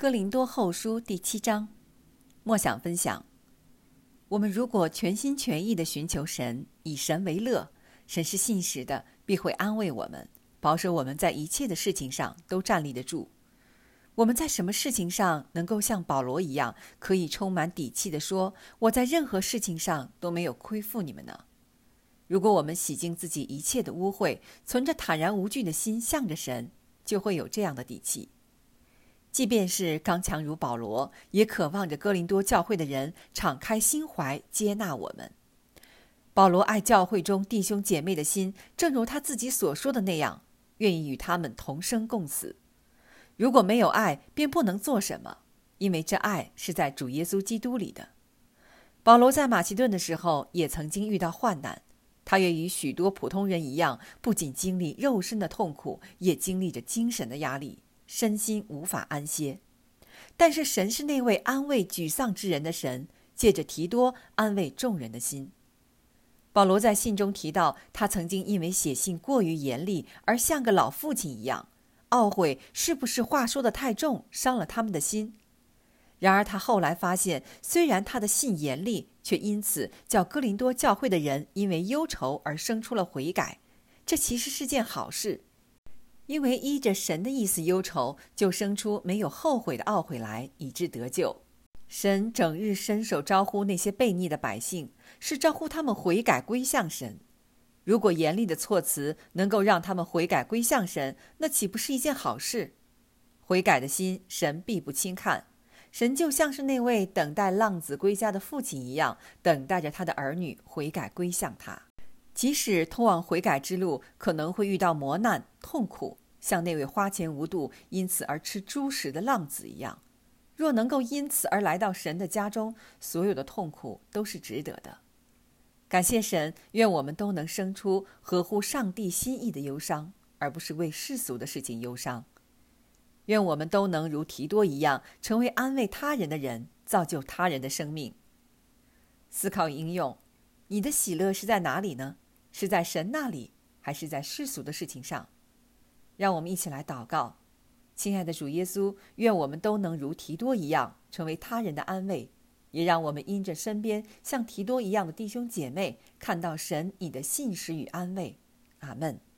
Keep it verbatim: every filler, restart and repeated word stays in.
哥林多后书第七章，默想分享。我们如果全心全意地寻求神，以神为乐，神是信实的，必会安慰我们，保守我们在一切的事情上都站立得住。我们在什么事情上能够像保罗一样，可以充满底气地说，我在任何事情上都没有亏负你们呢？如果我们洗净自己一切的污秽，存着坦然无惧的心向着神，就会有这样的底气。即便是刚强如保罗，也渴望着哥林多教会的人敞开心怀接纳我们。保罗爱教会中弟兄姐妹的心，正如他自己所说的那样，愿意与他们同生共死。如果没有爱，便不能做什么，因为这爱是在主耶稣基督里的。保罗在马其顿的时候，也曾经遇到患难，他也与许多普通人一样，不仅经历肉身的痛苦，也经历着精神的压力，身心无法安歇。但是神是那位安慰沮丧之人的神，借着提多安慰众人的心。保罗在信中提到，他曾经因为写信过于严厉，而像个老父亲一样，懊悔是不是话说得太重，伤了他们的心。然而他后来发现，虽然他的信严厉，却因此叫哥林多教会的人因为忧愁而生出了悔改，这其实是件好事。因为依着神的意思忧愁，就生出没有后悔的懊悔来，以致得救。神整日伸手招呼那些悖逆的百姓，是招呼他们悔改归向神。如果严厉的措辞能够让他们悔改归向神，那岂不是一件好事？悔改的心，神必不轻看。神就像是那位等待浪子归家的父亲一样，等待着他的儿女悔改归向他。即使通往悔改之路可能会遇到磨难痛苦，像那位花钱无度因此而吃猪食的浪子一样，若能够因此而来到神的家中，所有的痛苦都是值得的。感谢神，愿我们都能生出合乎上帝心意的忧伤，而不是为世俗的事情忧伤。愿我们都能如提多一样，成为安慰他人的人，造就他人的生命。思考应用：你的喜乐是在哪里呢？是在神那里，还是在世俗的事情上？让我们一起来祷告。亲爱的主耶稣，愿我们都能如提多一样，成为他人的安慰，也让我们因着身边像提多一样的弟兄姐妹，看到神你的信实与安慰。阿们。